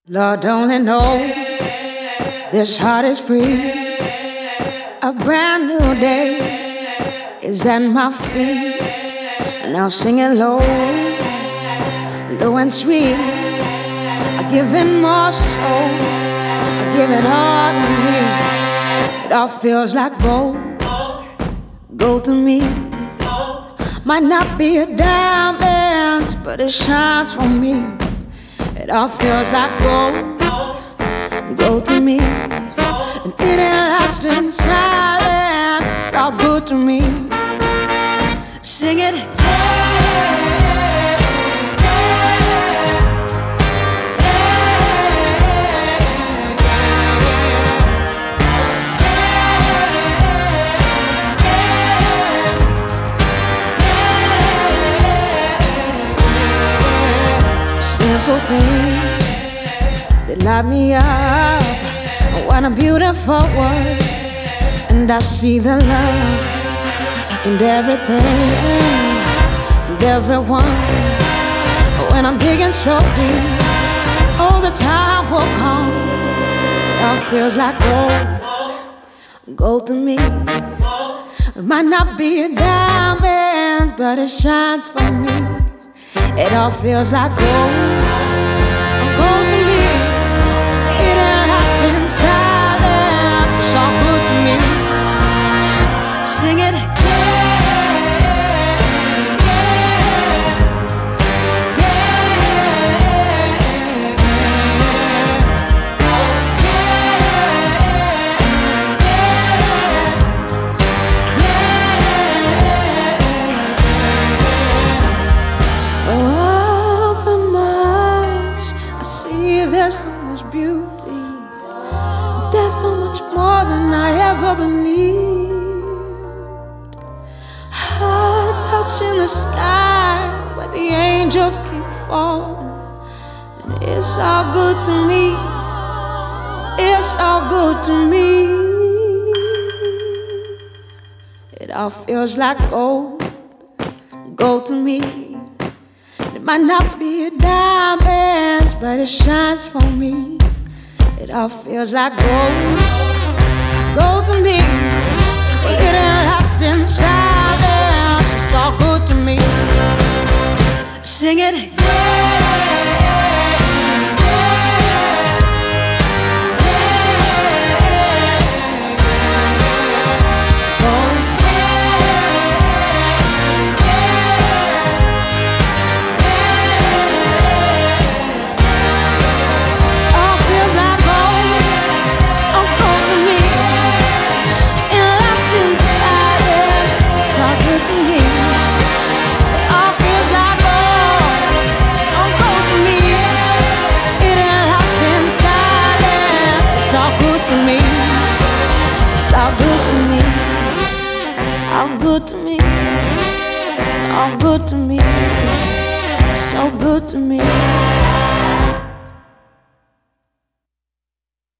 Lord only knows this heart is free. A brand new day is at my feet. Now sing it low, low and sweet. I give it more soul, I give it all to me. It all feels like gold, gold to me. Might not be a diamond, but it shines for me. It all feels like gold, gold to me. And it ain't lost in silence, it's all good to me. Sing it. Simple things that light me up. What a beautiful world. And I see the love in everything and everyone. When I'm digging so deep, all the time will come. It all feels like gold, gold to me. It might not be a diamond, but it shines for me. It all feels like gold, gold to me. It ain't lost in silence, it's all good to me. Sing it. There's so much beauty. There's so much more than I ever believed. Heart touching the sky where the angels keep falling. And it's all good to me. It's all good to me. It all feels like gold, gold to me. It might not be a diamond, but it shines for me. It all feels like gold, gold to me. It ain't lost in silence, it's all good to me. Sing it. All good to me, all good to me, so good to me.